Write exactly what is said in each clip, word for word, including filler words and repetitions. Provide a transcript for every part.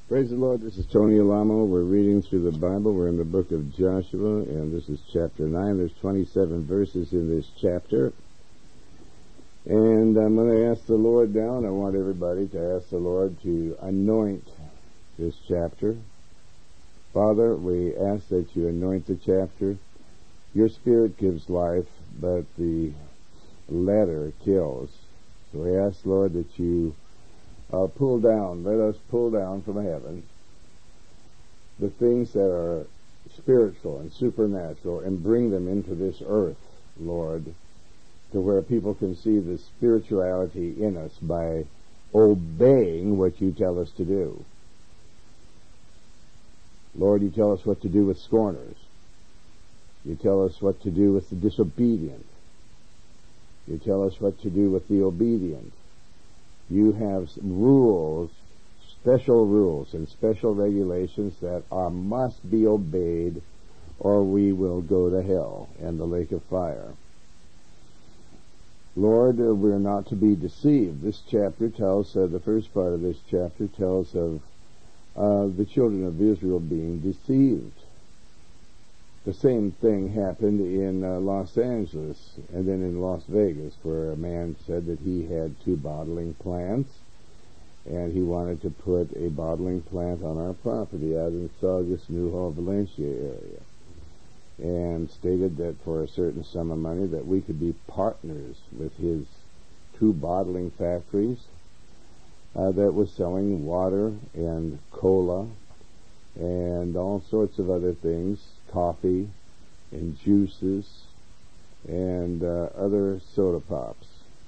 Praise the Lord. This is Tony Alamo. We're reading through the Bible. We're in the book of Joshua, and this is chapter nine. There's twenty-seven verses in this chapter. And I'm going to ask the Lord now, and I want everybody to ask the Lord to anoint this chapter. Father, we ask that you anoint the chapter. Your Spirit gives life, but the letter kills. So we ask, Lord, that you Uh, pull down, let us pull down from heaven the things that are spiritual and supernatural and bring them into this earth, Lord, to where people can see the spirituality in us by obeying what you tell us to do. Lord, you tell us what to do with scorners. You tell us what to do with the disobedient. You tell us what to do with the obedient. You have rules, special rules and special regulations that are must be obeyed, or we will go to hell and the lake of fire. Lord, uh, we're not to be deceived. This chapter tells, uh, the first part of this chapter tells of uh, the children of Israel being deceived. The same thing happened in uh, Los Angeles and then in Las Vegas, where a man said that he had two bottling plants and he wanted to put a bottling plant on our property out in Saugus, Newhall, Valencia area, and stated that for a certain sum of money that we could be partners with his two bottling factories uh, that was selling water and cola and all sorts of other things, coffee and juices and uh, other soda pops.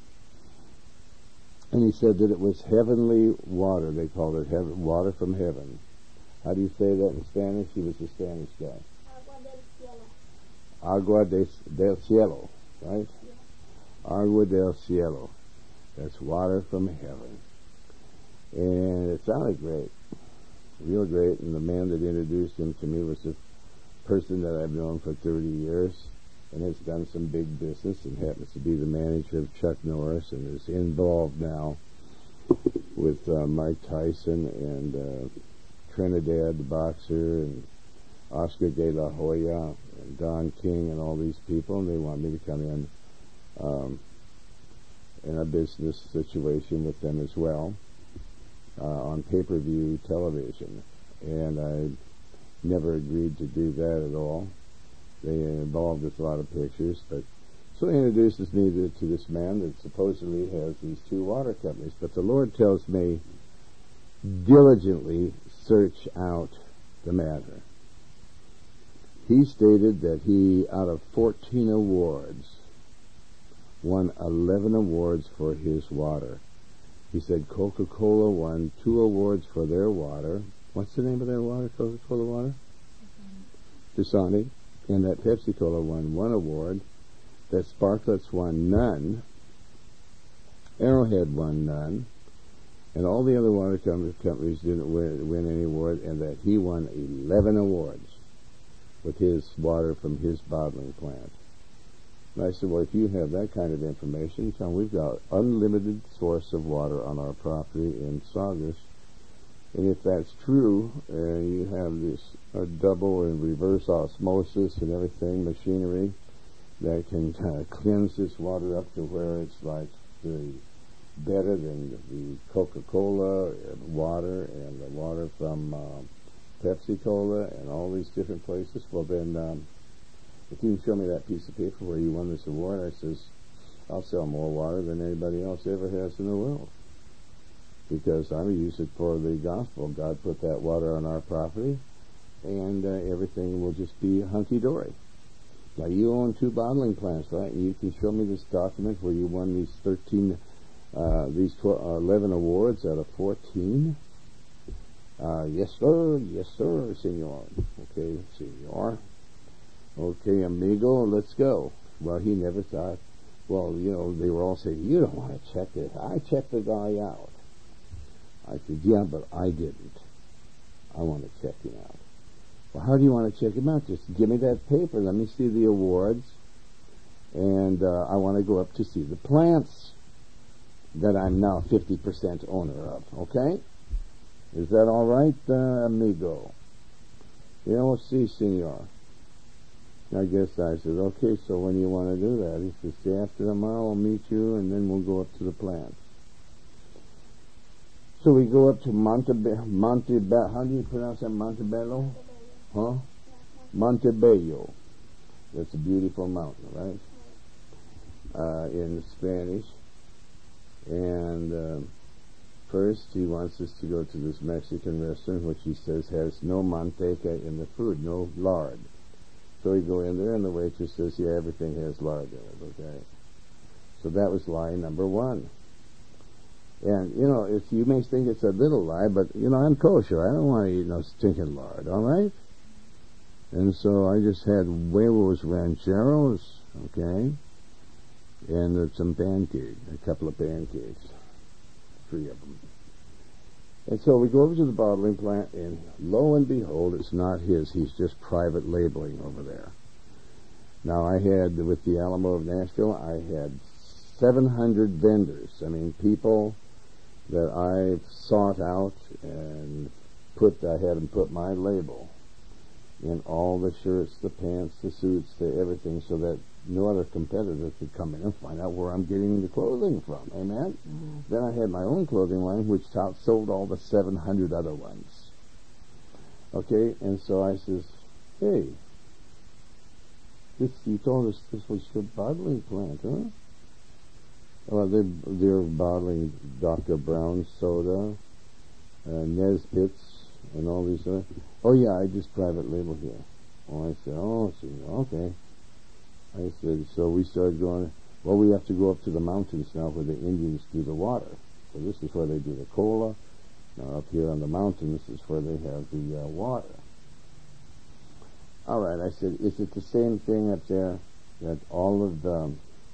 And he said that it was heavenly water. They called it heaven, water from heaven. How do you say that in Spanish? He was a Spanish guy. Agua del cielo. Agua de, del cielo, right? Yeah. Agua del cielo. That's water from heaven. And it sounded great. Real great. And the man that introduced him to me was a person that I've known for thirty years and has done some big business and happens to be the manager of Chuck Norris and is involved now with uh, Mike Tyson and uh, Trinidad the boxer and Oscar de la Hoya and Don King and all these people, and they want me to come in um, in a business situation with them as well uh, on pay-per-view television. And I never agreed to do that at all. They involved with a lot of pictures, but so he introduces me to, to this man that supposedly has these two water companies. But the Lord tells me, diligently search out the matter. He stated that he, out of fourteen awards, won eleven awards for his water. He said Coca-Cola won two awards for their water. What's the name of their water, Coca-Cola water? Dasani. And that Pepsi-Cola won one award. That Sparkletts won none. Arrowhead won none. And all the other water com- companies didn't win, win any award, and that he won eleven awards with his water from his bottling plant. And I said, well, if you have that kind of information, Tom, we've got unlimited source of water on our property in Saugus. And if that's true, and uh, you have this uh, double and reverse osmosis and everything, machinery that can uh, cleanse this water up to where it's like the better than the Coca-Cola water and the water from uh, Pepsi-Cola and all these different places, well then, um, if you can show me that piece of paper where you won this award, I says, I'll sell more water than anybody else ever has in the world. Because I use it for the gospel. God put that water on our property, and uh, everything will just be hunky-dory. Now, you own two bottling plants, right? You can show me this document where you won these thirteen, uh, these twelve, uh, eleven awards out of fourteen. Uh, yes, sir. Yes, sir, senor. Okay, senor. Okay, amigo, let's go. Well, he never thought. Well, you know, they were all saying, you don't want to check this. I checked the guy out. I said, yeah, but I didn't. I want to check him out. Well, how do you want to check him out? Just give me that paper. Let me see the awards. And uh, I want to go up to see the plants that I'm now fifty percent owner of, okay? Is that all right, uh, amigo? You know, si, senor. I guess I said, okay, so when do you want to do that? He says, day after tomorrow I'll meet you, and then we'll go up to the plant. So we go up to Montebe- Montebe- how do you pronounce that, Montebello? Huh? Montebello. That's a beautiful mountain, right? Uh, in Spanish. And uh, first he wants us to go to this Mexican restaurant, which he says has no manteca in the food, no lard. So we go in there, and the waitress says, yeah, everything has lard in it, okay? So that was lie number one. And, you know, if you may think it's a little lie, but, you know, I'm kosher. I don't want to eat no stinking lard, all right? And so I just had huevos rancheros, okay, and uh, some pancakes, a couple of pancakes, three of them. And so we go over to the bottling plant, and lo and behold, it's not his. He's just private labeling over there. Now, I had, with the Alamo of Nashville, I had seven hundred vendors. I mean, people that I sought out and put, I had them put my label in all the shirts, the pants, the suits, the everything, so that no other competitor could come in and find out where I'm getting the clothing from. Amen? Mm-hmm. Then I had my own clothing line, which outsold all the seven hundred other ones. Okay, and so I says, hey, this, you told us this was your bottling plant, huh? Well, they're, they're bottling Doctor Brown's soda, uh, Nesbitt's, and all these other. Oh, yeah, I just private label here. Oh, I said, oh, so, okay. I said, so we started going, well, we have to go up to the mountains now where the Indians do the water. So this is where they do the cola. Now up here on the mountains is where they have the uh, water. All right, I said, is it the same thing up there that all of the,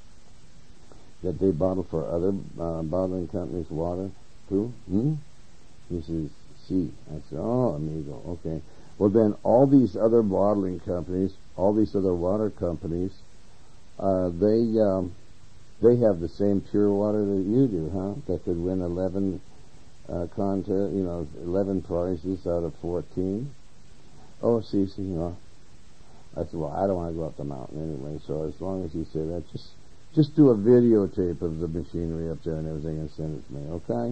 that they bottle for other uh, bottling companies water too? Hmm? He says, see. I said, oh, amigo, okay. Well, then all these other bottling companies, all these other water companies, uh, they um, they have the same pure water that you do, huh? That could win eleven uh, contest, you know, eleven prizes out of fourteen. Oh, see, see, you know. I said, well, I don't want to go up the mountain anyway. So as long as you say that, just just do a videotape of the machinery up there and everything and send it to me, okay?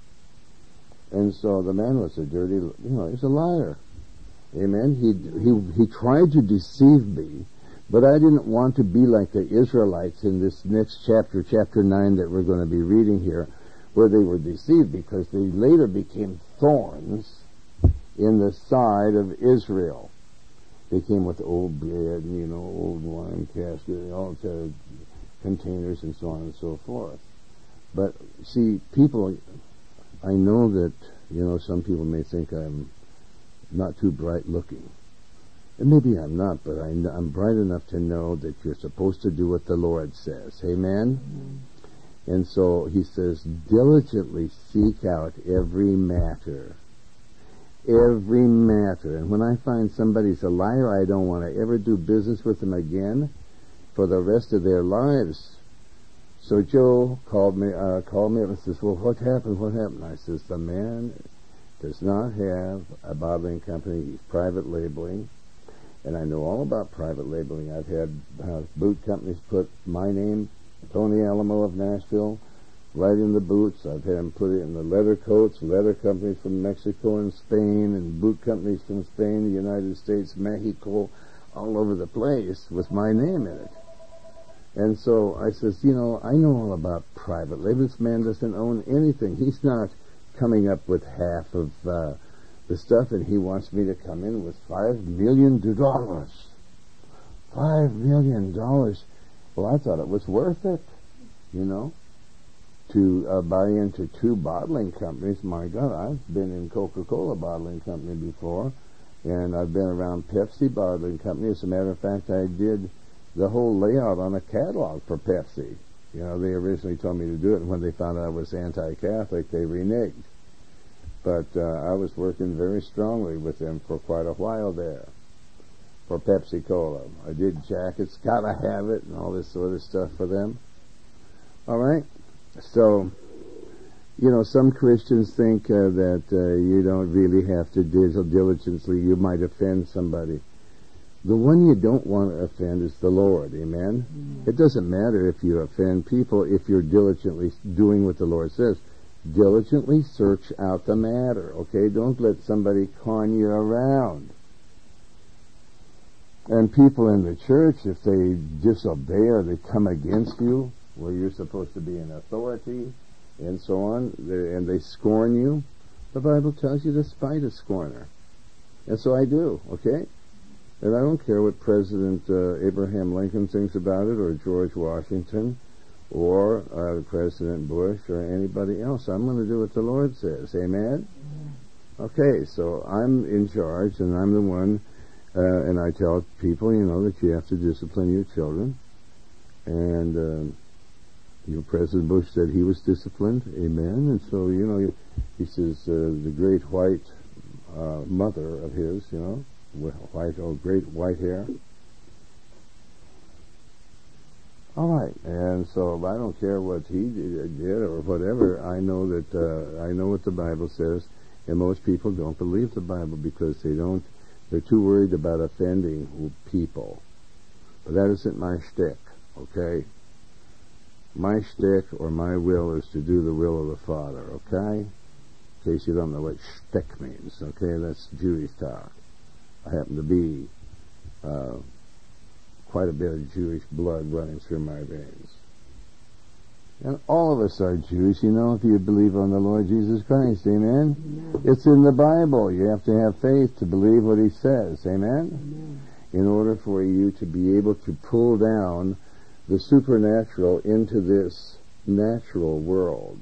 And so the man was a dirty, you know, he's a liar. Amen. He he he tried to deceive me, but I didn't want to be like the Israelites in this next chapter, chapter nine, that we're going to be reading here, where they were deceived because they later became thorns in the side of Israel. They came with old bread and, you know, old wine casket, all the containers and so on and so forth. But see, people, I know that, you know, some people may think I'm not too bright looking. And maybe I'm not, but I, I'm bright enough to know that you're supposed to do what the Lord says. Amen? Mm-hmm. And so he says, diligently seek out every matter. Every matter. And when I find somebody's a liar, I don't want to ever do business with them again for the rest of their lives. So Joe called me, uh, called me up and says, well, what happened? What happened? I says, the man does not have a bottling company. He's private labeling. And I know all about private labeling. I've had uh, boot companies put my name, Tony Alamo of Nashville, right in the boots. I've had them put it in the leather coats, leather companies from Mexico and Spain, and boot companies from Spain, the United States, Mexico, all over the place with my name in it. And so I says, you know, I know all about private label. This man doesn't own anything. He's not coming up with half of uh, the stuff, and he wants me to come in with five million dollars. Five million dollars. Well, I thought it was worth it, you know, to uh, buy into two bottling companies. My God, I've been in Coca-Cola bottling company before, and I've been around Pepsi bottling company. As a matter of fact, I did the whole layout on a catalog for Pepsi. You know, they originally told me to do it, and when they found out I was anti-Catholic, they reneged. But uh, I was working very strongly with them for quite a while there for Pepsi-Cola. I did jackets, gotta have it, and all this sort of stuff for them. All right? So you know, some Christians think uh, that uh, you don't really have to dil- diligently. You might offend somebody. The one you don't want to offend is the Lord. Amen? Mm-hmm. It doesn't matter if you offend people if you're diligently doing what the Lord says. Diligently search out the matter, okay? Don't let somebody con you around. And people in the church, if they disobey or they come against you, where you're supposed to be an authority, and so on, and they scorn you, the Bible tells you to spite a scorner. And so I do, okay? And I don't care what President uh, Abraham Lincoln thinks about it, or George Washington, or uh, President Bush, or anybody else. I'm going to do what the Lord says. Amen? Mm-hmm. Okay, so I'm in charge, and I'm the one, uh, and I tell people, you know, that you have to discipline your children. And, uh, you know, President Bush said he was disciplined. Amen? And so, you know, he says uh, the great white uh, mother of his, you know, white, oh, great white hair. All right, and so I don't care what he did or whatever. I know that uh, I know what the Bible says, and most people don't believe the Bible because they don't. They're too worried about offending people. But that isn't my shtick, okay? My shtick or my will is to do the will of the Father, okay? In case you don't know what shtick means, okay? That's Jewish talk. I happen to be uh, quite a bit of Jewish blood running through my veins. And all of us are Jews, you know, if you believe on the Lord Jesus Christ, amen? Amen. It's in the Bible. You have to have faith to believe what he says, amen? Amen? In order for you to be able to pull down the supernatural into this natural world.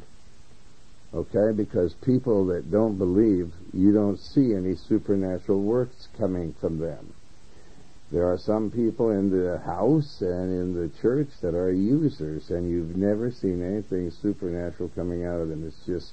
Okay? Because people that don't believe, you don't see any supernatural works coming from them. There are some people in the house and in the church that are users, and you've never seen anything supernatural coming out of them. It's just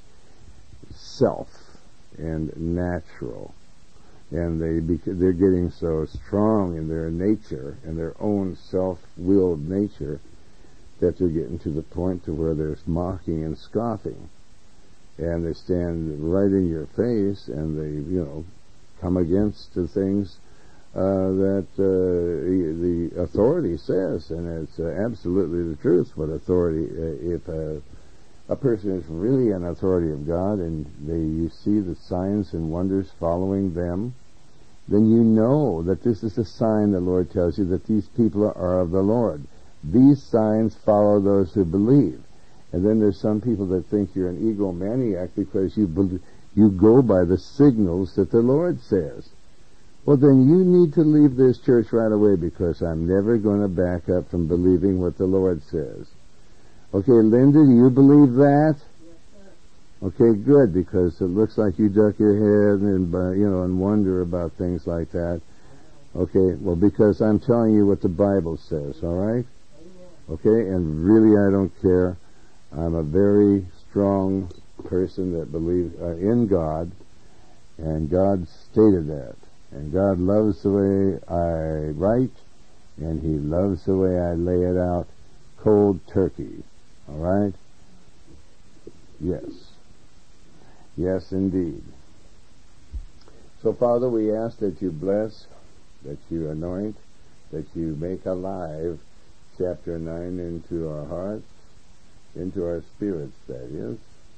self and natural. And they they're getting so strong in their nature, and their own self-willed nature, that they're getting to the point to where there's mocking and scoffing. And they stand right in your face, and they, you know, come against the things Uh, that uh, the authority says, and it's uh, absolutely the truth. What authority? Uh, if uh, a person is really an authority of God, and they you see the signs and wonders following them, then you know that this is a sign. The Lord tells you that these people are of the Lord. These signs follow those who believe. And then there's some people that think you're an egomaniac because you be- you go by the signals that the Lord says. Well, then you need to leave this church right away, because I'm never going to back up from believing what the Lord says. Okay, Linda, do you believe that? Yes, sir. Okay, good, because it looks like you duck your head and, uh, you know, and wonder about things like that. Okay, well, because I'm telling you what the Bible says, all right? Okay, and really I don't care. I'm a very strong person that believes uh, in God, and God stated that. And God loves the way I write, and he loves the way I lay it out cold turkey. All right? Yes. Yes, indeed. So, Father, we ask that you bless, that you anoint, that you make alive chapter nine into our hearts, into our spirits, that is.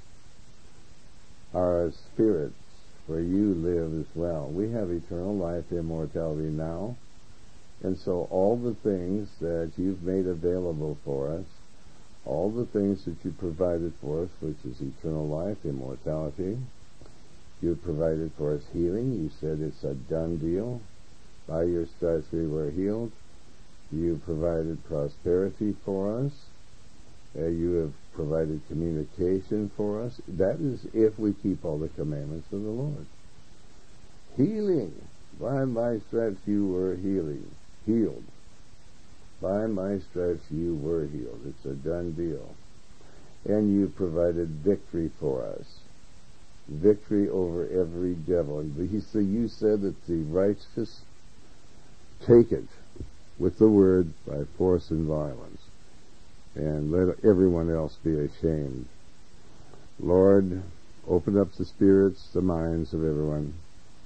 Our spirits, where you live as well. We have eternal life, immortality now. And so all the things that you've made available for us, all the things that you provided for us, which is eternal life, immortality, you've provided for us healing. You said it's a done deal. By your stripes we were healed. You provided prosperity for us. Uh, you have provided communication for us. That is if we keep all the commandments of the Lord. Healing. By my stripes you were healing, healed. By my stripes you were healed. It's a done deal. And you provided victory for us. Victory over every devil. He said, you said that the righteous take it with the word by force and violence, and let everyone else be ashamed. Lord, open up the spirits, the minds of everyone.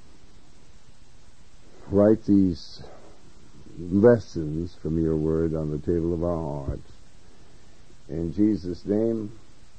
Write these lessons from your word on the table of our hearts. In Jesus' name,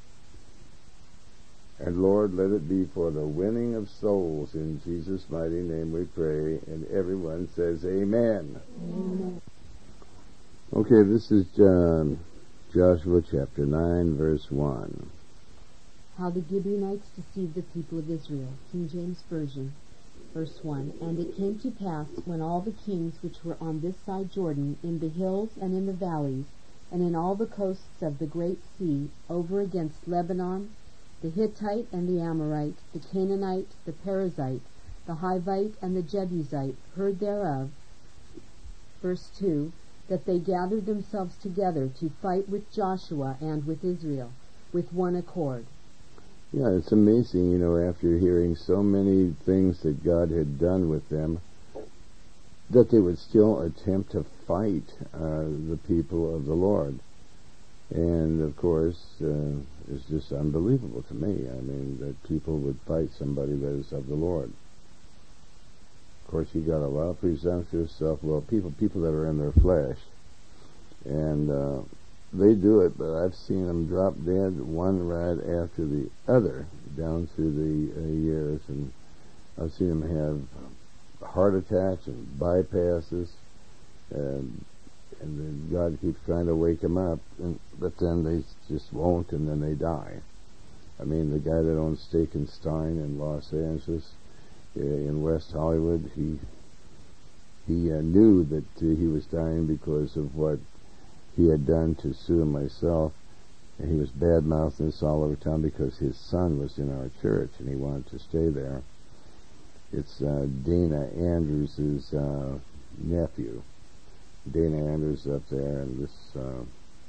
and Lord, let it be for the winning of souls. In Jesus' mighty name we pray, and everyone says amen. Amen. Okay, this is um, Joshua chapter nine, verse one. How the Gibeonites deceived the people of Israel. King James Version. Verse one. And it came to pass, when all the kings which were on this side Jordan, in the hills and in the valleys, and in all the coasts of the great sea, over against Lebanon, the Hittite and the Amorite, the Canaanite, the Perizzite, the Hivite, and the Jebusite, heard thereof, verse two, that they gathered themselves together to fight with Joshua and with Israel, with one accord. Yeah, it's amazing, you know, after hearing so many things that God had done with them, that they would still attempt to fight uh, the people of the Lord. And, of course, uh, it's just unbelievable to me. I mean, that people would fight somebody that is of the Lord. Of course, you got a lot of presumptuous self, well, people people that are in their flesh. And uh, they do it, but I've seen them drop dead one right after the other down through the uh, years. And I've seen them have heart attacks and bypasses. And And then God keeps trying to wake them up, and, but then they just won't, and then they die. I mean, the guy that owns Steak and Stein in Los Angeles, uh, in West Hollywood, he he uh, knew that uh, he was dying because of what he had done to Sue and myself, and he was bad-mouthing us all over town because his son was in our church, and he wanted to stay there. It's uh, Dana Andrews' uh, nephew. Dana Andrews up there, and this uh,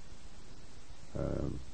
um,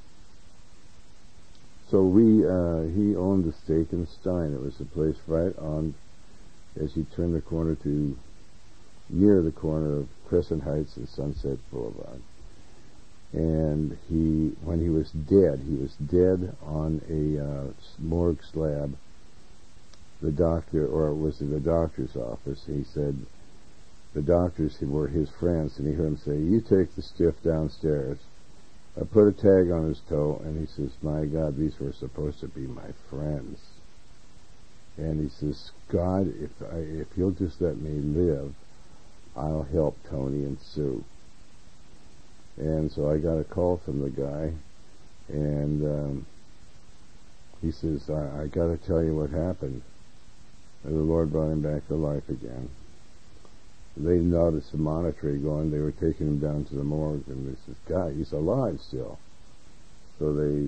so we uh, he owned the Steak and Stein. It was a place right on as you turn the corner to near the corner of Crescent Heights and Sunset Boulevard. And he, when he was dead, he was dead on a uh, morgue slab. The doctor, or was in the doctor's office, he said, the doctors were his friends, and he heard him say, "You take the stiff downstairs." I put a tag on his toe, and he says, "My God, these were supposed to be my friends." And he says, "God, if I, if you'll just let me live, I'll help Tony and Sue." And so I got a call from the guy, and um, he says, I, I got to tell you what happened. And the Lord brought him back to life again. They noticed the monitor going. They were taking him down to the morgue, and they said, "God, he's alive still." So they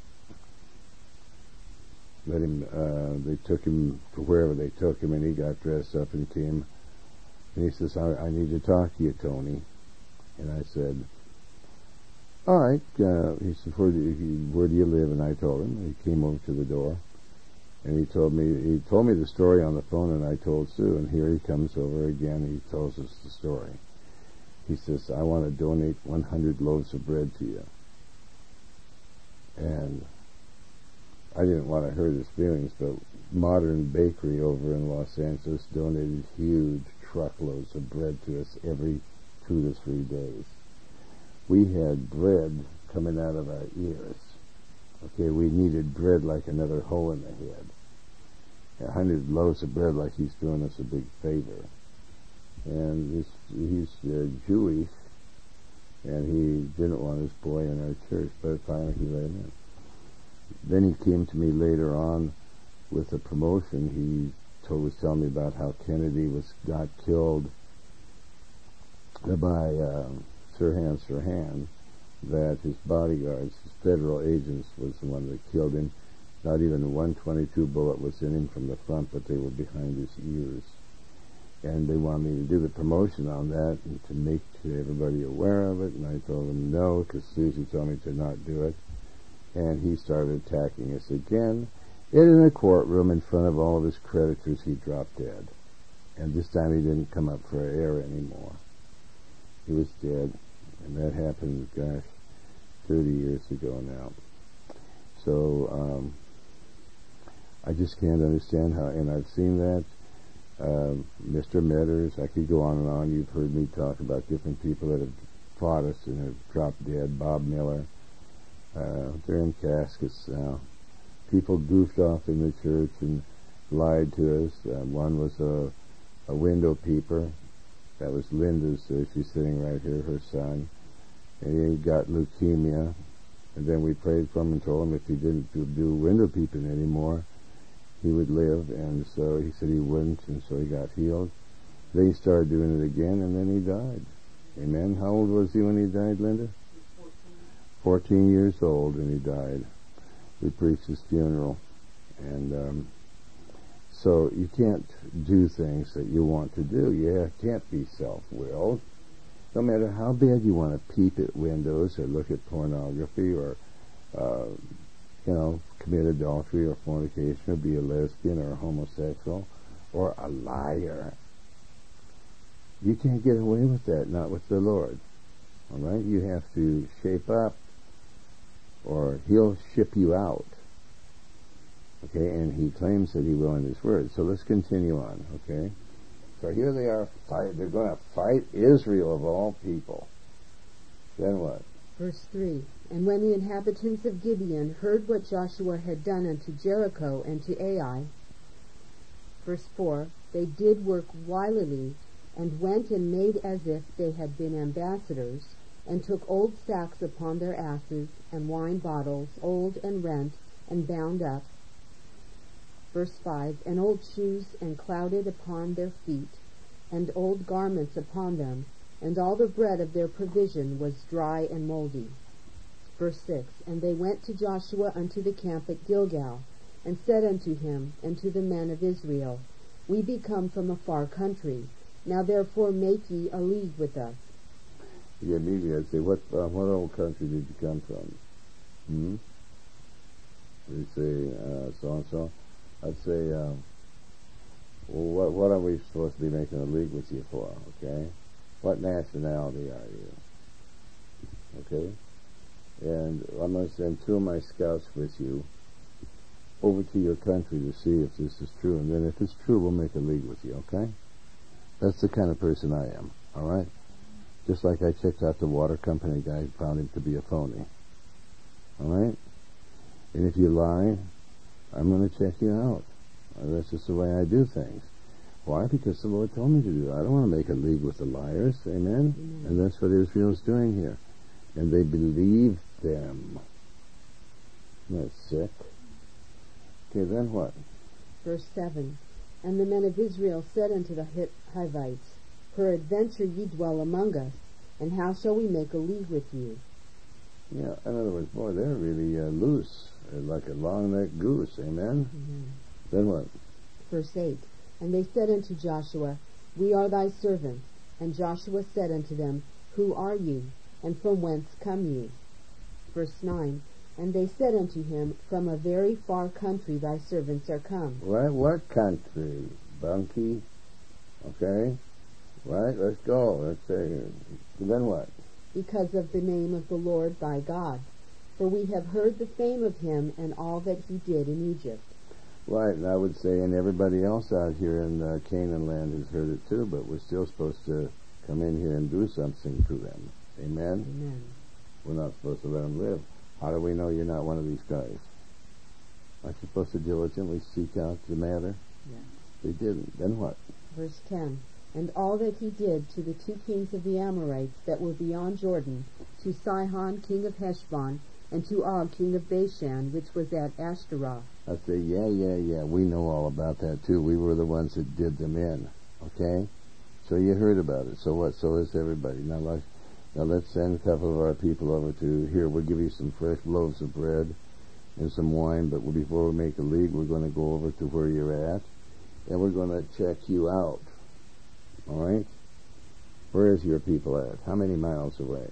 let him. Uh, they took him to wherever they took him, and he got dressed up and came. And he says, I, "I need to talk to you, Tony." And I said, "All right." Uh, he said, "Where do you, where do you live?" And I told him. He came over to the door. And he told me he told me the story on the phone, and I told Sue, and here he comes over again. He tells us the story. He says, "I want to donate one hundred loaves of bread to you." And I didn't want to hurt his feelings, but Modern Bakery over in Los Angeles donated huge truckloads of bread to us every two to three days. We had bread coming out of our ears. Okay, we needed bread like another hole in the head. A hundred loaves of bread, like he's doing us a big favor. And this, he's uh, Jewish, and he didn't want his boy in our church, but finally he let him in. Then he came to me later on with a promotion. He told, was telling me about how Kennedy was got killed by uh, Sirhan Sirhan, that his bodyguards, his federal agents, was the one that killed him. Not even a one twenty-two bullet was in him from the front, but they were behind his ears. And they wanted me to do the promotion on that and to make everybody aware of it, and I told them no, because Susie told me to not do it. And he started attacking us again. And in a courtroom in front of all of his creditors, he dropped dead. And this time he didn't come up for air anymore. He was dead. And that happened, gosh, thirty years ago now. so um, I just can't understand how, and I've seen that. Uh, Mister Metters, I could go on and on. You've heard me talk about different people that have fought us and have dropped dead. Bob Miller, uh, they're in caskets now. People goofed off in the church and lied to us. Uh, one was a, a window peeper. That was Linda's, uh, she's sitting right here, her son. And he got leukemia. And then we prayed for him and told him if he didn't do, do window peeping anymore, he would live. And so he said he wouldn't, and so he got healed. Then he started doing it again, and then he died. Amen. How old was he when he died, Linda? Fourteen years old, and he died. We preached his funeral. And um, so you can't do things that you want to do. You can't be self-willed. No matter how bad you want to peep at windows or look at pornography or, uh, you know, commit adultery or fornication or be a lesbian or a homosexual or a liar. You can't get away with that, not with the Lord. All right? You have to shape up or he'll ship you out. Okay? And he claims that he will in his word. So let's continue on, okay? So here they are, fight, they're going to fight Israel of all people. Then what? Verse three. And when the inhabitants of Gibeon heard what Joshua had done unto Jericho and to Ai, verse four, they did work wilily, and went and made as if they had been ambassadors, and took old sacks upon their asses, and wine bottles, old and rent, and bound up. Verse five, and old shoes, and clouded upon their feet, and old garments upon them, and all the bread of their provision was dry and moldy. Verse six, and they went to Joshua unto the camp at Gilgal, and said unto him and to the men of Israel, We be come from a far country. Now therefore make ye a league with us. Yeah, immediately I'd say, what, uh, what old country did you come from? Hmm? They say, uh, so-and-so. I'd say, uh, well, what, what are we supposed to be making a league with you for, okay? What nationality are you? Okay? And I'm going to send two of my scouts with you over to your country to see if this is true. And then if it's true, we'll make a league with you, okay? That's the kind of person I am, all right? Just like I checked out the water company guy, found him to be a phony. All right? And if you lie, I'm going to check you out. Uh, That's just the way I do things. Why? Because the Lord told me to do it. I don't want to make a league with the liars. Amen? Amen. And that's what Israel's doing here. And they believed them. Isn't that sick? Okay, then what? Verse seven, and the men of Israel said unto the Hivites, Peradventure ye dwell among us, and how shall we make a league with you? Yeah, in other words, boy, they're really uh, loose, uh, like a long-necked goose. Amen? Amen. Then what? Verse eight, and they said unto Joshua, We are thy servants. And Joshua said unto them, Who are ye, and from whence come ye? Verse nine, and they said unto him, From a very far country thy servants are come. Right? What country? Bunky? Okay? Right? Let's go. Let's say, then what? Because of the name of the Lord thy God. For we have heard the fame of him and all that he did in Egypt. Right, and I would say, and everybody else out here in uh, Canaan land has heard it too, but we're still supposed to come in here and do something to them. Amen? Amen. We're not supposed to let them live. How do we know you're not one of these guys? Aren't you supposed to diligently seek out the matter? Yeah. They didn't. Then what? Verse ten, and all that he did to the two kings of the Amorites that were beyond Jordan, to Sihon king of Heshbon, and to Og king of Bashan, which was at Ashtaroth. I say, yeah, yeah, yeah, we know all about that too. We were the ones that did them in. Okay? So you heard about it. So what? So is everybody. Now, like, now let's send a couple of our people over to here. We'll give you some fresh loaves of bread and some wine, but before we make a league, we're going to go over to where you're at, and we're going to check you out. All right? Where is your people at? How many miles away?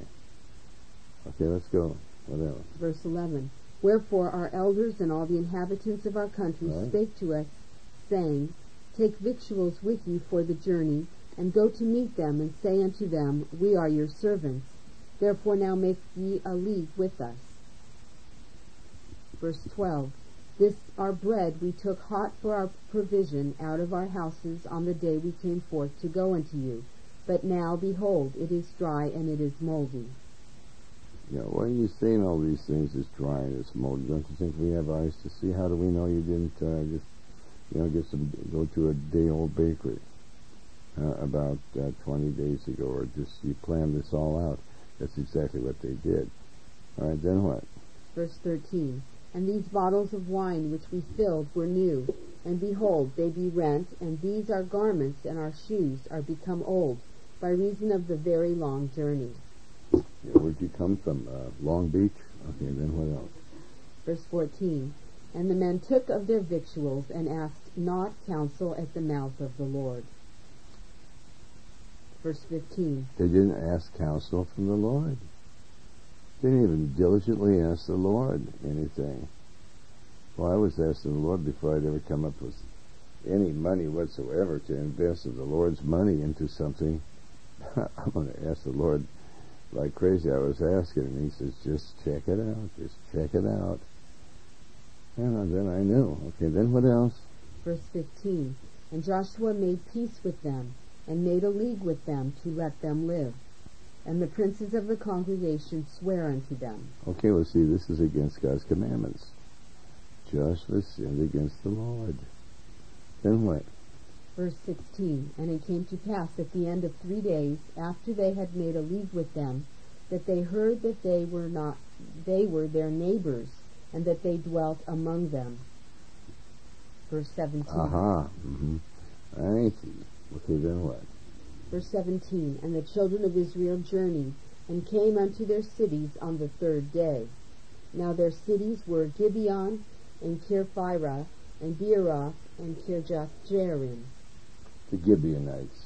Okay, let's go. What else? Verse eleven, wherefore our elders and all the inhabitants of our country Right. spake to us, saying, Take victuals with you for the journey, and go to meet them, and say unto them, We are your servants. Therefore now make ye a league with us. Verse twelve. This our bread we took hot for our provision out of our houses on the day we came forth to go unto you. But now, behold, it is dry and it is moldy. Yeah, why are you saying all these things is dry and it's moldy? Don't you think we have eyes to see? How do we know you didn't uh, just, you know, get some, go to a day-old bakery uh, about uh, twenty days ago, or just you planned this all out? That's exactly what they did. All right, then what? Verse thirteen. And these bottles of wine which we filled were new, and behold, they be rent, and these our garments and our shoes are become old, by reason of the very long journey. Yeah, where'd you come from? Uh, Long Beach? Okay, then what else? Verse fourteen. And the men took of their victuals, and asked not counsel at the mouth of the Lord. Verse fifteen. They didn't ask counsel from the Lord. They didn't even diligently ask the Lord anything. Well, I was asking the Lord before I'd ever come up with any money whatsoever to invest of the Lord's money into something. I'm going to ask the Lord like crazy. I was asking him. He says, just check it out. Just check it out. And then I knew. Okay, then what else? Verse fifteen. And Joshua made peace with them, and made a league with them to let them live. And the princes of the congregation swear unto them. Okay, well, see, this is against God's commandments. Joshua sinned against the Lord. Then what? Verse sixteen. And it came to pass at the end of three days, after they had made a league with them, that they heard that they were not, they were their neighbors, and that they dwelt among them. Verse seventeen. Aha. Mm-hmm. I see. Okay, then what? Verse seventeen. And the children of Israel journeyed, and came unto their cities on the third day. Now their cities were Gibeon, and Kirphirah, and Beeroth, and Kirjath-jearim. The Gibeonites.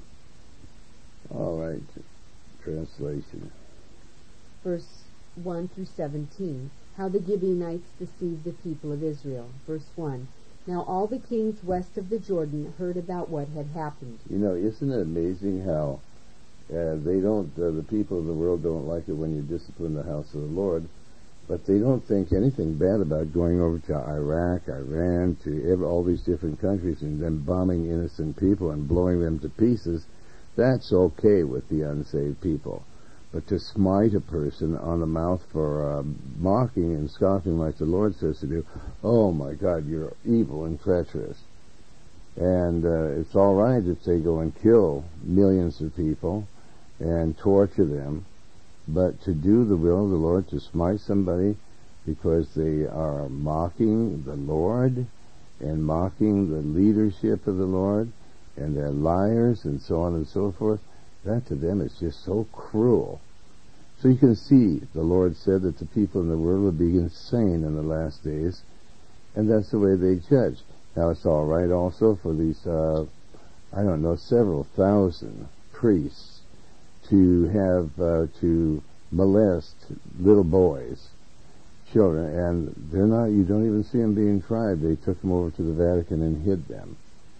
All right. Translation. Verse one through seventeen. How the Gibeonites deceived the people of Israel. Verse one. Now all the kings west of the Jordan heard about what had happened. You know, isn't it amazing how uh, they don't, uh, the people of the world don't like it when you discipline the house of the Lord, but they don't think anything bad about going over to Iraq, Iran, to every, all these different countries and then bombing innocent people and blowing them to pieces. That's okay with the unsaved people. But to smite a person on the mouth for uh, mocking and scoffing like the Lord says to do, oh my God, you're evil and treacherous. And uh, it's all right if they go and kill millions of people and torture them, but to do the will of the Lord, to smite somebody because they are mocking the Lord and mocking the leadership of the Lord, and they're liars and so on and so forth, that to them is just so cruel. So you can see the Lord said that the people in the world would be insane in the last days, and that's the way they judge. Now it's all right also for these, uh, I don't know, several thousand priests to have, uh, to molest little boys, children, and they're not, you don't even see them being tried. They took them over to the Vatican and hid them.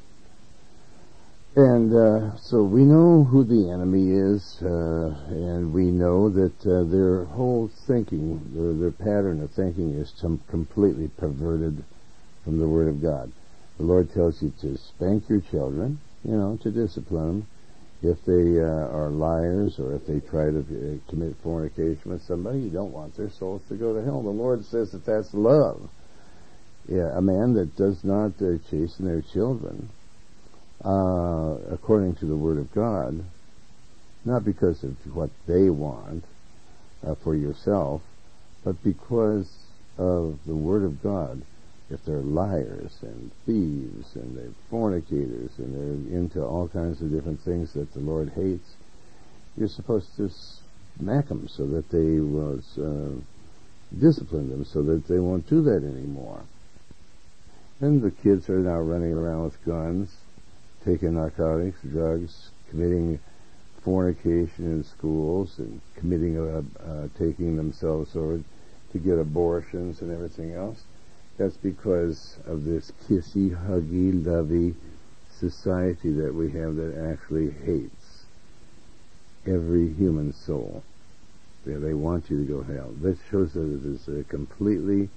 And uh, so we know who the enemy is, uh, and we know that uh, their whole thinking, their, their pattern of thinking is com- completely perverted from the Word of God. The Lord tells you to spank your children, you know, to discipline them. If they uh, are liars or if they try to uh, commit fornication with somebody, you don't want their souls to go to hell. The Lord says that that's love. Yeah, a man that does not uh, chasten their children, Uh, according to the Word of God, not because of what they want uh, for yourself, but because of the Word of God. If they're liars and thieves and they're fornicators and they're into all kinds of different things that the Lord hates, you're supposed to smack them so that they will uh, discipline them so that they won't do that anymore. And the kids are now running around with guns, taking narcotics, drugs, committing fornication in schools, and committing, uh, uh, taking themselves over to get abortions and everything else. That's because of this kissy, huggy, lovey society that we have that actually hates every human soul. They, they want you to go to hell. That shows that it is a completely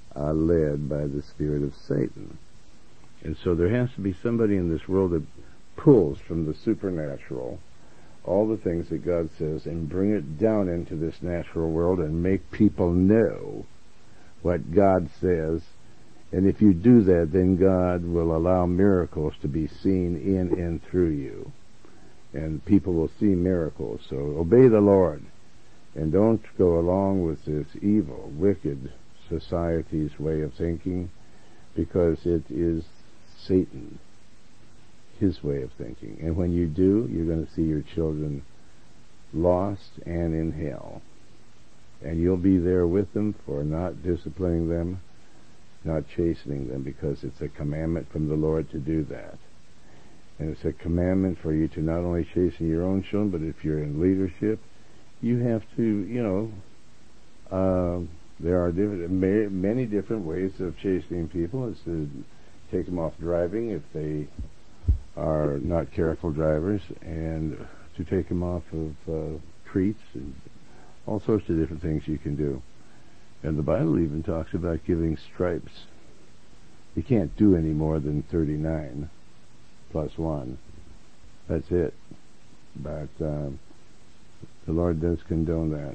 uh, led by the spirit of Satan. And so there has to be somebody in this world that pulls from the supernatural all the things that God says and bring it down into this natural world and make people know what God says. And if you do that, then God will allow miracles to be seen in and through you. And people will see miracles. So obey the Lord. And don't go along with this evil, wicked society's way of thinking, because it is Satan, his way of thinking. And when you do, you're going to see your children lost and in hell. And you'll be there with them for not disciplining them, not chastening them, because it's a commandment from the Lord to do that. And it's a commandment for you to not only chasten your own children, but if you're in leadership, you have to, you know, uh, there are different, many different ways of chastening people. It's to take them off driving if they are not careful drivers, and to take them off of uh, treats, and all sorts of different things you can do. And the Bible even talks about giving stripes. You can't do any more than thirty-nine plus one. That's it. But uh, the Lord does condone that.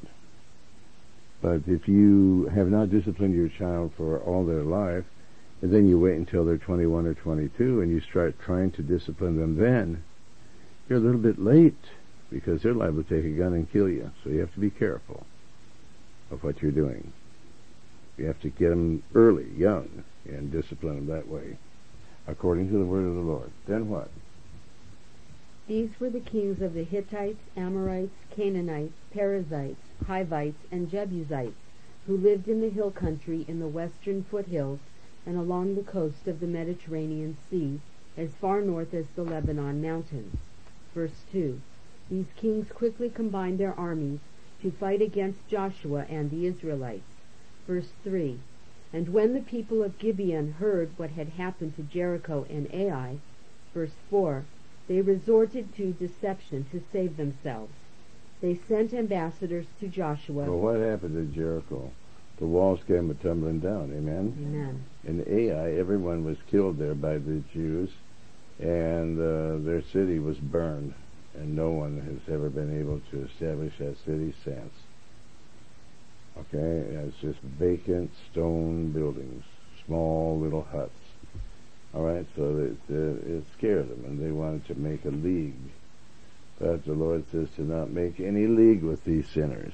But if you have not disciplined your child for all their life, and then you wait until they're twenty-one or twenty-two and you start trying to discipline them then, you're a little bit late, because they're liable to take a gun and kill you. So you have to be careful of what you're doing. You have to get them early, young, and discipline them that way, according to the word of the Lord. Then what? These were the kings of the Hittites, Amorites, Canaanites, Perizzites, Hivites, and Jebusites, who lived in the hill country in the western foothills and along the coast of the Mediterranean Sea, as far north as the Lebanon mountains. Verse two. These kings quickly combined their armies to fight against Joshua and the Israelites. Verse three. And when the people of Gibeon heard what had happened to Jericho and Ai, verse four, they resorted to deception to save themselves. They sent ambassadors to Joshua. Well, what happened to Jericho? The walls came a-tumbling down, amen? Amen. In Ai, everyone was killed there by the Jews, and uh, their city was burned, and no one has ever been able to establish that city since. Okay, and it's just vacant stone buildings, small little huts. All right, so it, uh, it scared them, and they wanted to make a league. But the Lord says to not make any league with these sinners.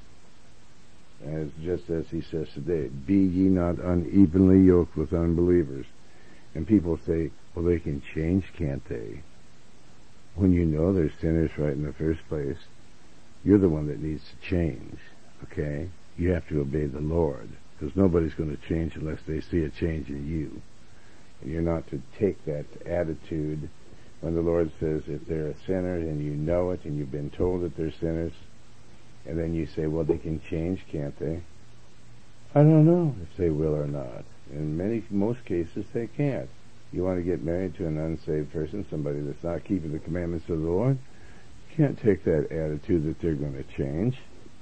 And it's just as he says today, be ye not unevenly yoked with unbelievers. And people say, well, they can change, can't they? When you know they're sinners right in the first place, you're the one that needs to change, okay? You have to obey the Lord, because nobody's going to change unless they see a change in you. And you're not to take that attitude when the Lord says if they're a sinner and you know it and you've been told that they're sinners, and then you say, well, they can change, can't they? I don't know if they will or not. In many, most cases, they can't. You want to get married to an unsaved person, somebody that's not keeping the commandments of the Lord, you can't take that attitude that they're going to change.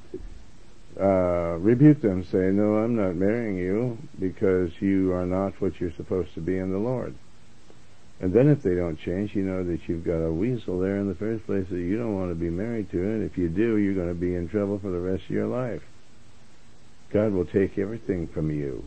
Uh, rebuke them, say, no, I'm not marrying you because you are not what you're supposed to be in the Lord. And then if they don't change, you know that you've got a weasel there in the first place that you don't want to be married to, and if you do, you're going to be in trouble for the rest of your life. God will take everything from you.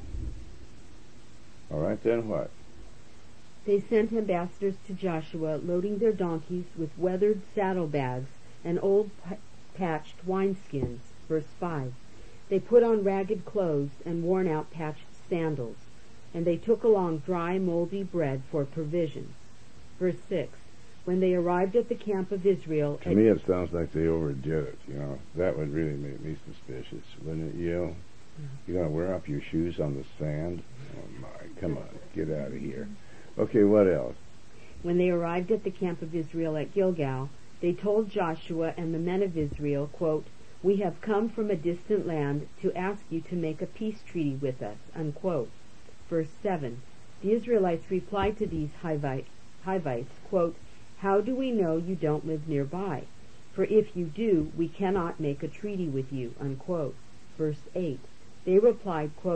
All right, then what? They sent ambassadors to Joshua, loading their donkeys with weathered saddlebags and old p- patched wineskins. Verse five. They put on ragged clothes and worn-out patched sandals, and they took along dry, moldy bread for provisions. Verse six. When they arrived at the camp of Israel... To me, it sounds like they overdid it, you know. That would really make me suspicious, wouldn't it, you know? You're going to wear up your shoes on the sand? Oh, my, come on, get out of here. Okay, what else? When they arrived at the camp of Israel at Gilgal, they told Joshua and the men of Israel, quote, we have come from a distant land to ask you to make a peace treaty with us, unquote. Verse seven. The Israelites replied to these Hivite, Hivites, quote, how do we know you don't live nearby? For if you do, we cannot make a treaty with you, unquote. Verse eight. They replied, quote,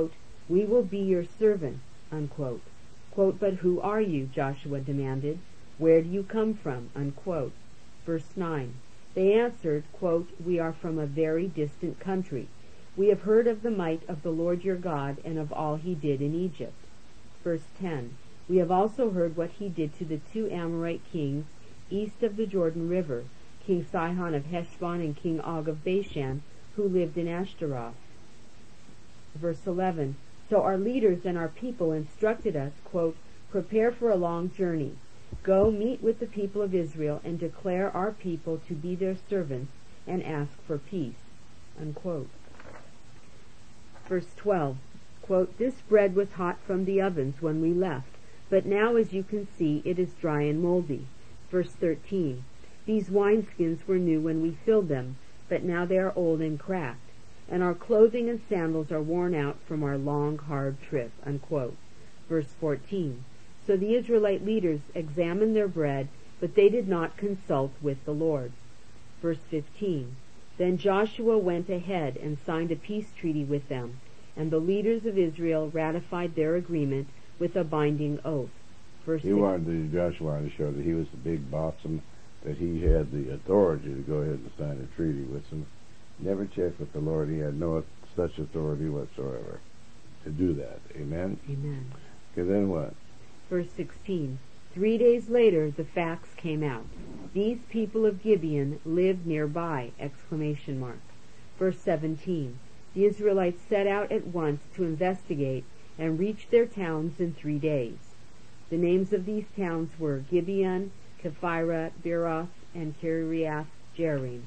"We will be your servants," unquote. Quote, "But who are you?" Joshua demanded. "Where do you come from?" Unquote. Verse nine. They answered, quote, "We are from a very distant country. We have heard of the might of the Lord your God and of all he did in Egypt." Verse ten. "We have also heard what he did to the two Amorite kings east of the Jordan River, King Sihon of Heshbon and King Og of Bashan, who lived in Ashtaroth." Verse eleven. "So our leaders and our people instructed us, quote, 'Prepare for a long journey. Go meet with the people of Israel and declare our people to be their servants and ask for peace.'" Unquote. Verse twelve. Quote, "This bread was hot from the ovens when we left, but now as you can see it is dry and moldy." Verse thirteen. "These wineskins were new when we filled them, but now they are old and cracked, and our clothing and sandals are worn out from our long, hard trip." Unquote. Verse fourteen. "So the Israelite leaders examined their bread, but they did not consult with the Lord." Verse fifteen. "Then Joshua went ahead and signed a peace treaty with them, and the leaders of Israel ratified their agreement with a binding oath." Verse He wanted to, Joshua wanted to show that he was the big bossum, that he had the authority to go ahead and sign a treaty with them. Never checked with the Lord. He had no such authority whatsoever to do that. Amen? Amen. Okay, then what? Verse sixteen. "Three days later the facts came out. These people of Gibeon lived nearby!" Exclamation mark. Verse seventeen. "The Israelites set out at once to investigate and reached their towns in three days. The names of these towns were Gibeon, Kephirah, Beeroth, and Kiriath Jearim."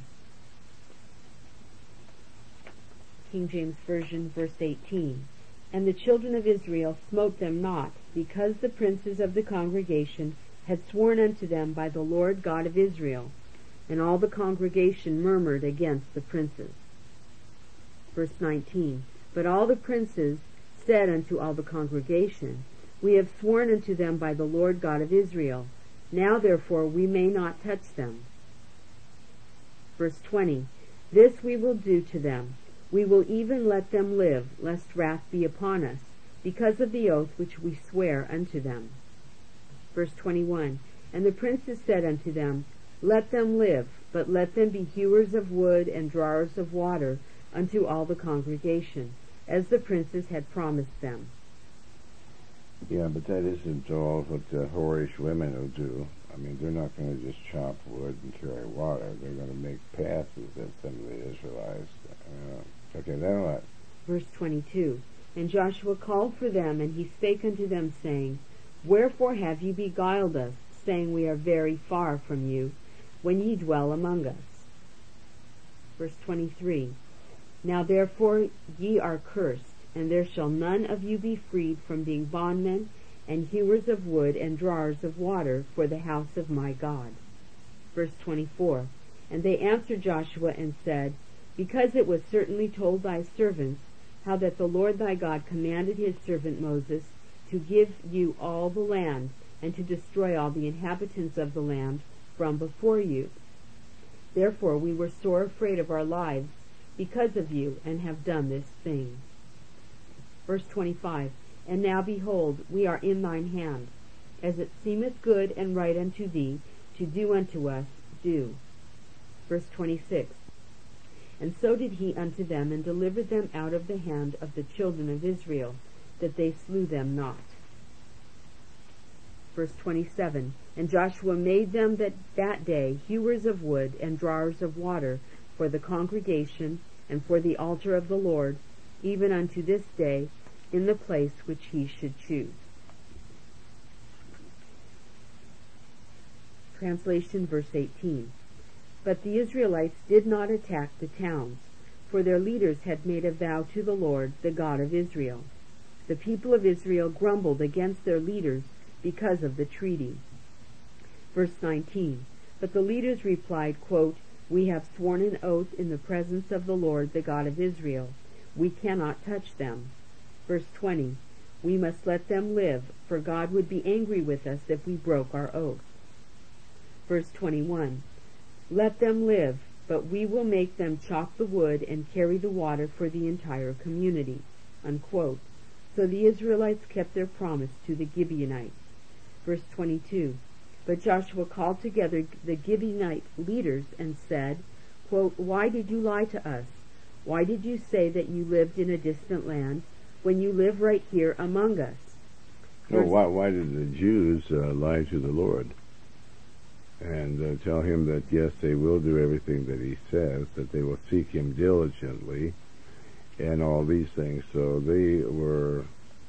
King James Version, verse eighteen. "And the children of Israel smote them not, because the princes of the congregation had sworn unto them by the Lord God of Israel. And all the congregation murmured against the princes." Verse nineteen. "But all the princes said unto all the congregation, We have sworn unto them by the Lord God of Israel. Now therefore we may not touch them." Verse twenty. "This we will do to them. We will even let them live, lest wrath be upon us, because of the oath which we swear unto them." Verse twenty-one. "And the princes said unto them, Let them live, but let them be hewers of wood and drawers of water unto all the congregation, as the princes had promised them." Yeah, but that isn't all what the whorish women will do. I mean, they're not going to just chop wood and carry water. They're going to make passes at some of the Israelites. Uh, okay, then what? Verse twenty-two. "And Joshua called for them, and he spake unto them, saying, Wherefore have ye beguiled us, saying, We are very far from you, when ye dwell among us?" Verse twenty-three. "Now therefore ye are cursed, and there shall none of you be freed from being bondmen and hewers of wood and drawers of water for the house of my God." Verse twenty-four. "And they answered Joshua and said, Because it was certainly told thy servants, how that the Lord thy God commanded his servant Moses to give you all the land, and to destroy all the inhabitants of the land from before you. Therefore we were sore afraid of our lives because of you, and have done this thing." Verse twenty-five. "And now behold, we are in thine hand. As it seemeth good and right unto thee to do unto us, do." Verse twenty-six. "And so did he unto them, and delivered them out of the hand of the children of Israel, that they slew them not." Verse twenty-seven. "And Joshua made them that, that day hewers of wood and drawers of water for the congregation and for the altar of the Lord, even unto this day, in the place which he should choose." Translation, verse eighteen. "But the Israelites did not attack the towns, for their leaders had made a vow to the Lord, the God of Israel. The people of Israel grumbled against their leaders because of the treaty." Verse nineteen. "But the leaders replied, quote, We have sworn an oath in the presence of the Lord, the God of Israel. We cannot touch them." Verse twenty. "We must let them live, for God would be angry with us if we broke our oath." Verse twenty-one. "Let them live, but we will make them chop the wood and carry the water for the entire community." Unquote. So the Israelites kept their promise to the Gibeonites. Verse twenty-two. But Joshua called together the Gibeonite leaders and said, quote, "Why did you lie to us? Why did you say that you lived in a distant land when you live right here among us?" Well, why, why did the Jews uh, lie to the Lord and uh, tell him that, yes, they will do everything that he says, that they will seek him diligently, and all these things? So they were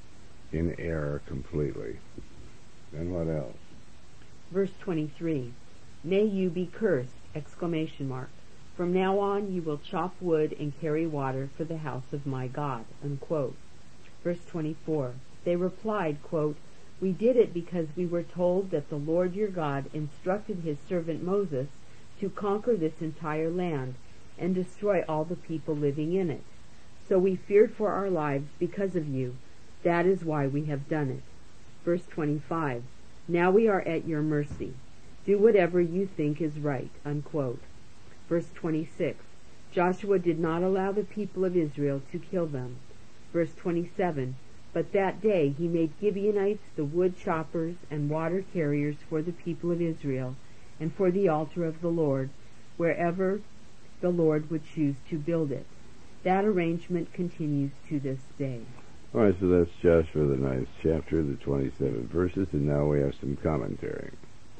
in error completely. And what else? Verse twenty-three. "May you be cursed!" Exclamation mark. "From now on you will chop wood and carry water for the house of my God." Unquote. Verse twenty-four. They replied, quote, "We did it because we were told that the Lord your God instructed his servant Moses to conquer this entire land and destroy all the people living in it. So we feared for our lives because of you. That is why we have done it." Verse twenty-five. "Now we are at your mercy. Do whatever you think is right." Unquote. Verse twenty-six. Joshua did not allow the people of Israel to kill them. Verse twenty-seven. "But that day he made Gibeonites the wood choppers and water carriers for the people of Israel and for the altar of the Lord, wherever the Lord would choose to build it." That arrangement continues to this day. All right, so that's Joshua, the ninth chapter, the twenty-seven verses, and now we have some commentary.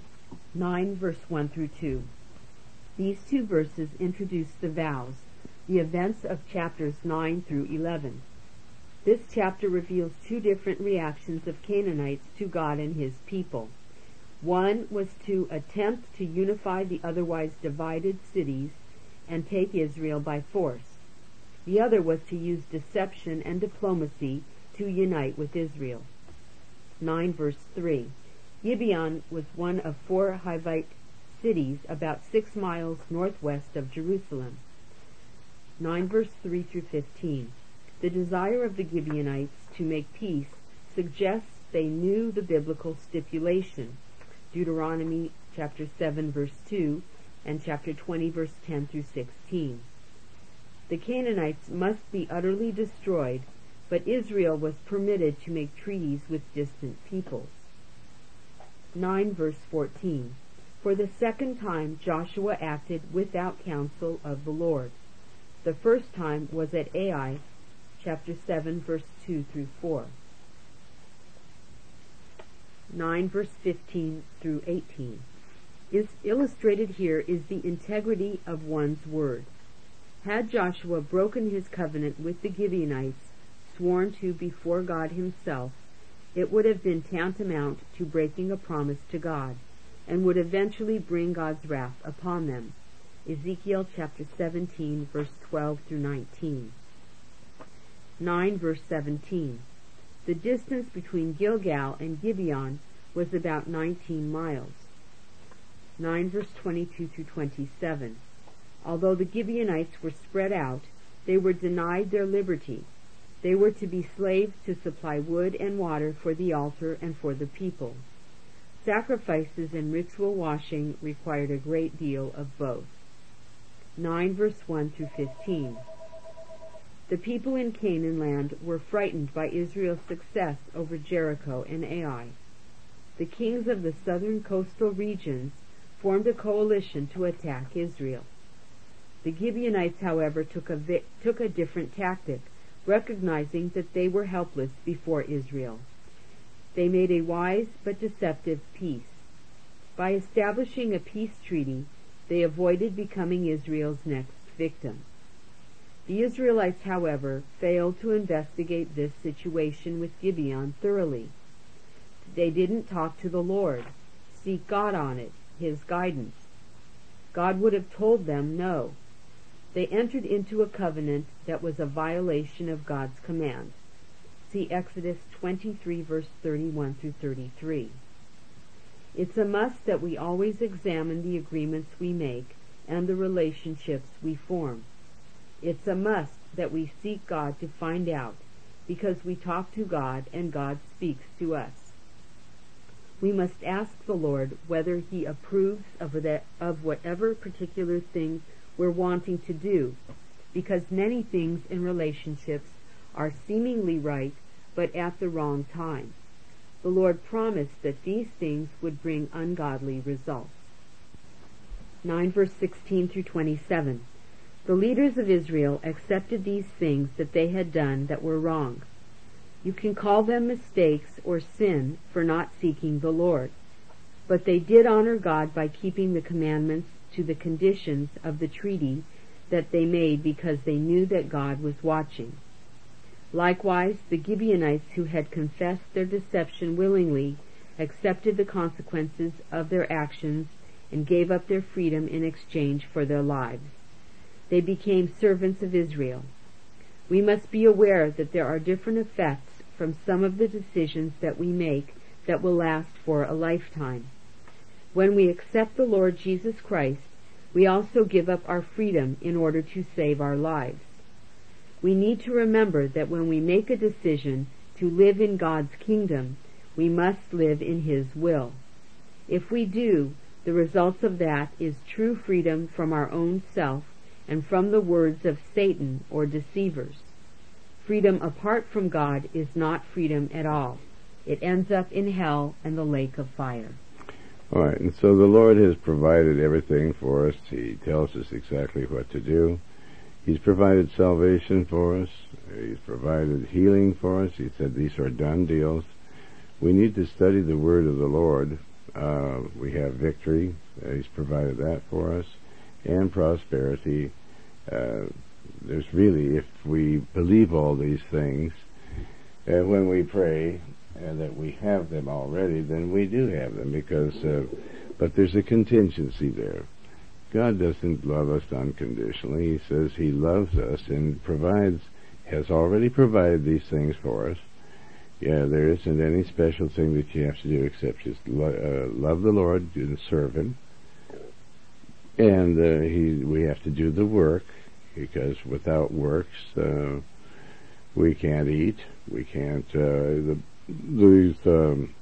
nine verse one through two. These two verses introduce the vows, the events of chapters nine through eleven. This chapter reveals two different reactions of Canaanites to God and his people. One was to attempt to unify the otherwise divided cities and take Israel by force. The other was to use deception and diplomacy to unite with Israel. nine verse three. Gibeon was one of four Hivite cities about six miles northwest of Jerusalem. nine verse three through fifteen. The desire of the Gibeonites to make peace suggests they knew the biblical stipulation, Deuteronomy chapter seven verse two and chapter twenty verse ten through sixteen. The Canaanites must be utterly destroyed, but Israel was permitted to make treaties with distant peoples. nine verse fourteen. For the second time Joshua acted without counsel of the Lord. The first time was at Ai, chapter seven verse two through four. nine verse fifteen through eighteen. Is illustrated here is the integrity of one's word. Had Joshua broken his covenant with the Gibeonites, sworn to before God himself, it would have been tantamount to breaking a promise to God, and would eventually bring God's wrath upon them. Ezekiel chapter seventeen verse twelve through nineteen. nine verse seventeen. The distance between Gilgal and Gibeon was about nineteen miles. nine verse twenty-two through twenty-seven. Although the Gibeonites were spread out, they were denied their liberty. They were to be slaves to supply wood and water for the altar and for the people. Sacrifices and ritual washing required a great deal of both. nine verse one through fifteen. The people in Canaan land were frightened by Israel's success over Jericho and Ai. The kings of the southern coastal regions formed a coalition to attack Israel. The Gibeonites, however, took a, vi- took a different tactic, recognizing that they were helpless before Israel. They made a wise but deceptive peace. By establishing a peace treaty, they avoided becoming Israel's next victim. The Israelites, however, failed to investigate this situation with Gibeon thoroughly. They didn't talk to the Lord, seek God on it, his guidance. God would have told them no. They entered into a covenant that was a violation of God's command. See Exodus twenty-three verse thirty-one through thirty-three. It's a must that we always examine the agreements we make and the relationships we form. It's a must that we seek God to find out, because we talk to God and God speaks to us. We must ask the Lord whether he approves of, that, of whatever particular thing we're wanting to do, because many things in relationships are seemingly right but at the wrong time. The Lord promised that these things would bring ungodly results. nine verse sixteen through twenty-seven. The leaders of Israel accepted these things that they had done that were wrong. You can call them mistakes or sin for not seeking the Lord. But they did honor God by keeping the commandments to the conditions of the treaty that they made because they knew that God was watching. Likewise, the Gibeonites who had confessed their deception willingly accepted the consequences of their actions and gave up their freedom in exchange for their lives. They became servants of Israel. We must be aware that there are different effects from some of the decisions that we make that will last for a lifetime. When we accept the Lord Jesus Christ, we also give up our freedom in order to save our lives. We need to remember that when we make a decision to live in God's kingdom, we must live in His will. If we do, the results of that is true freedom from our own self and from the words of Satan or deceivers. Freedom apart from God is not freedom at all. It ends up in hell and the lake of fire. All right, and so the Lord has provided everything for us. He tells us exactly what to do. He's provided salvation for us. He's provided healing for us. He said these are done deals. We need to study the word of the Lord. Uh, we have victory. Uh, he's provided that for us. And prosperity. Uh, there's really, if we believe all these things, uh, when we pray, and that we have them already, then we do have them, because, uh, but there's a contingency there. God doesn't love us unconditionally. He says He loves us and provides, has already provided these things for us. Yeah, there isn't any special thing that you have to do except just lo- uh, love the Lord and serve Him. And uh, he, we have to do the work, because without works, uh, we can't eat. We can't. Uh, the these um,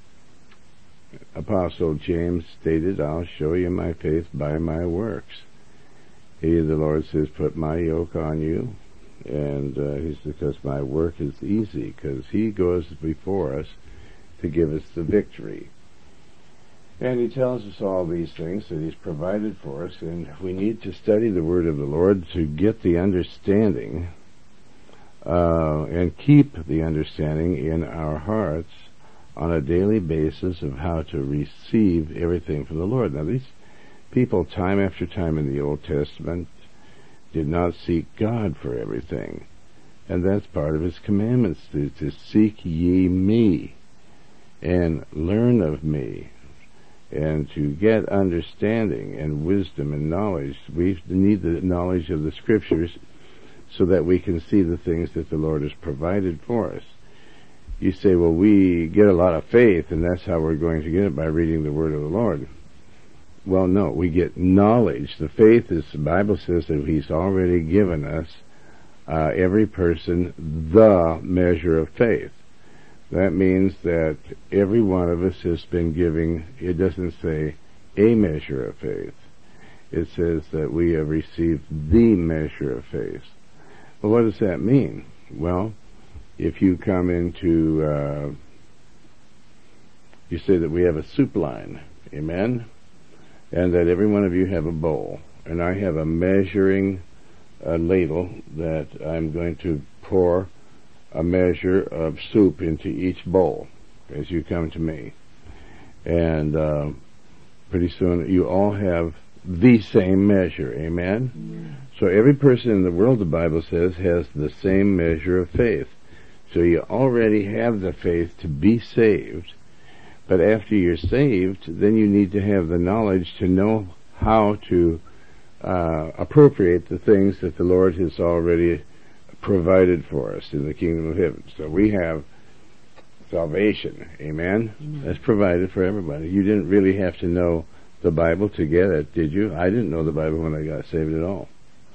Apostle James stated, "I'll show you my faith by my works." He, the Lord says, "Put my yoke on you," and uh, He says, "Because my work is easy," because He goes before us to give us the victory. And He tells us all these things that He's provided for us, and we need to study the Word of the Lord to get the understanding uh, and keep the understanding in our hearts on a daily basis of how to receive everything from the Lord. Now, these people, time after time in the Old Testament, did not seek God for everything. And that's part of His commandments, to, to seek ye me and learn of me. And to get understanding and wisdom and knowledge, we need the knowledge of the Scriptures so that we can see the things that the Lord has provided for us. You say, well, we get a lot of faith, and that's how we're going to get it, by reading the Word of the Lord. Well, no, we get knowledge. The faith is, the Bible says that He's already given us, uh, every person, the measure of faith. That means that every one of us has been giving, it doesn't say a measure of faith. It says that we have received the measure of faith. Well, what does that mean? Well, if you come into, uh, you say that we have a soup line, amen? And that every one of you have a bowl. And I have a measuring uh, ladle that I'm going to pour a measure of soup into each bowl as you come to me. And uh, pretty soon you all have the same measure, amen? Yeah. So every person in the world, the Bible says, has the same measure of faith. So you already have the faith to be saved. But after you're saved, then you need to have the knowledge to know how to uh, appropriate the things that the Lord has already provided for us in the kingdom of heaven. So we have salvation, amen? Amen. That's provided for everybody. You didn't really have to know the Bible to get it, did you? I didn't know the Bible when I got saved at all.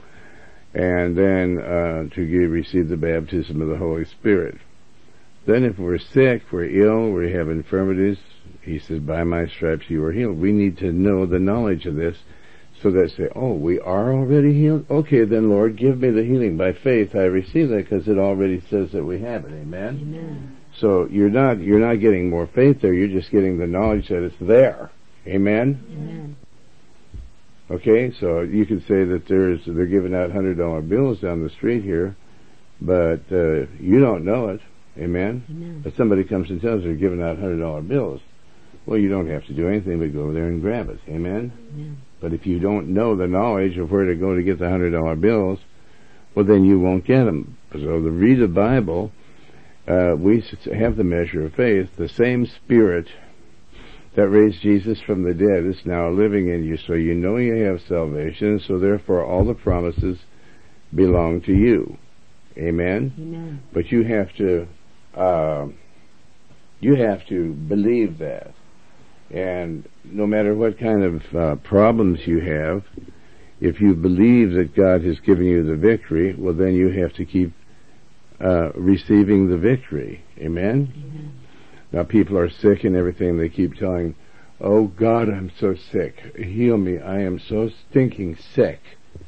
And then uh, to give, receive the baptism of the Holy Spirit. Then if we're sick, we're ill, we have infirmities, He says, by my stripes you are healed. We need to know the knowledge of this, so that say, oh, we are already healed? Okay, then, Lord, give me the healing. By faith, I receive that, because it already says that we have it. Amen? Amen. So you're not you're not getting more faith there. You're just getting the knowledge that it's there. Amen. Amen. Okay, so you could say that there's they're giving out hundred dollar bills down the street here, but uh, you don't know it. Amen. Amen. If somebody comes and tells you they're giving out hundred dollar bills, well, you don't have to do anything but go over there and grab it. Amen. Amen. But if you don't know the knowledge of where to go to get the hundred dollar bills, well, then you won't get them. So to read the Bible, uh, we have the measure of faith. The same Spirit that raised Jesus from the dead is now living in you, so you know you have salvation, so therefore all the promises belong to you. Amen? Amen. But you have to, uh, you have to believe that. And no matter what kind of uh, problems you have, if you believe that God has given you the victory, well then you have to keep uh, receiving the victory. Amen? Amen. Now people are sick and everything, they keep telling, oh God, I'm so sick. Heal me. I am so stinking sick.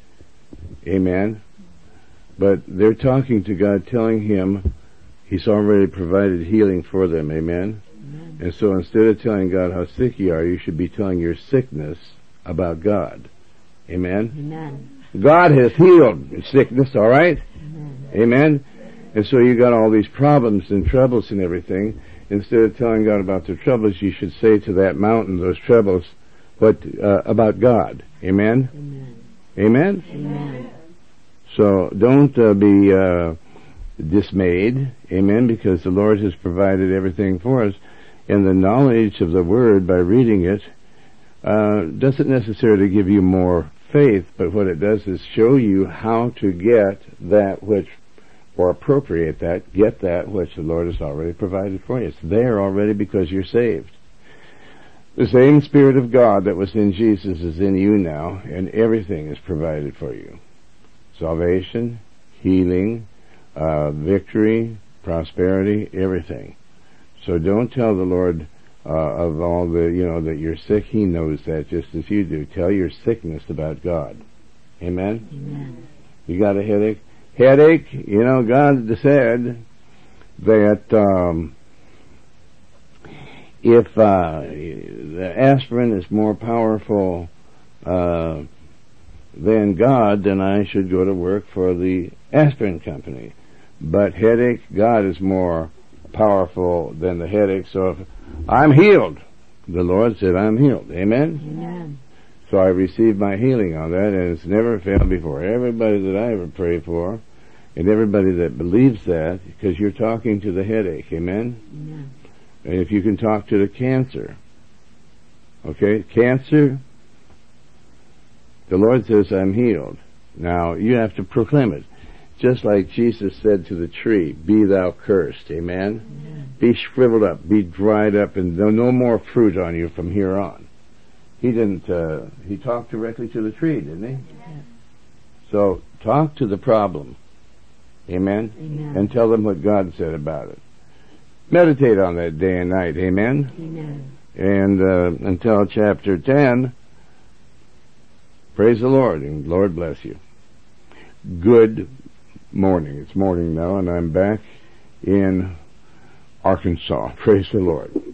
Amen? But they're talking to God, telling Him He's already provided healing for them. Amen? Amen. And so instead of telling God how sick you are, you should be telling your sickness about God. Amen? Amen. God has healed sickness, all right? Amen. Amen? And so you got all these problems and troubles and everything. Instead of telling God about the troubles, you should say to that mountain, those troubles, what uh, about God. Amen? Amen. Amen? Amen. So don't uh, be uh, dismayed. Amen? Because the Lord has provided everything for us. And the knowledge of the Word by reading it uh, doesn't necessarily give you more faith, but what it does is show you how to get that which, or appropriate that, get that which the Lord has already provided for you. It's there already because you're saved. The same Spirit of God that was in Jesus is in you now, and everything is provided for you. Salvation, healing, uh, victory, prosperity, everything. So don't tell the Lord uh, of all the, you know, that you're sick. He knows that just as you do. Tell your sickness about God. Amen? Amen. You got a headache? Headache, you know, God said that um, if uh, the aspirin is more powerful uh, than God, then I should go to work for the aspirin company. But headache, God is more powerful than the headache, so if I'm healed, the Lord said I'm healed. Amen? Amen. So I received my healing on that, and it's never failed before. Everybody that I ever pray for, and everybody that believes that, because you're talking to the headache, amen? Amen. And if you can talk to the cancer, okay, cancer, the Lord says, I'm healed. Now, you have to proclaim it. Just like Jesus said to the tree, be thou cursed, amen? Amen. Be shriveled up, be dried up, and no, no more fruit on you from here on. He didn't, uh, he talked directly to the tree, didn't he? Yes. So, talk to the problem. Amen? Amen. And tell them what God said about it. Meditate on that day and night. Amen? Amen. And uh, until chapter ten, praise the Lord, and Lord bless you. Good morning. It's morning now, and I'm back in Arkansas. Praise the Lord.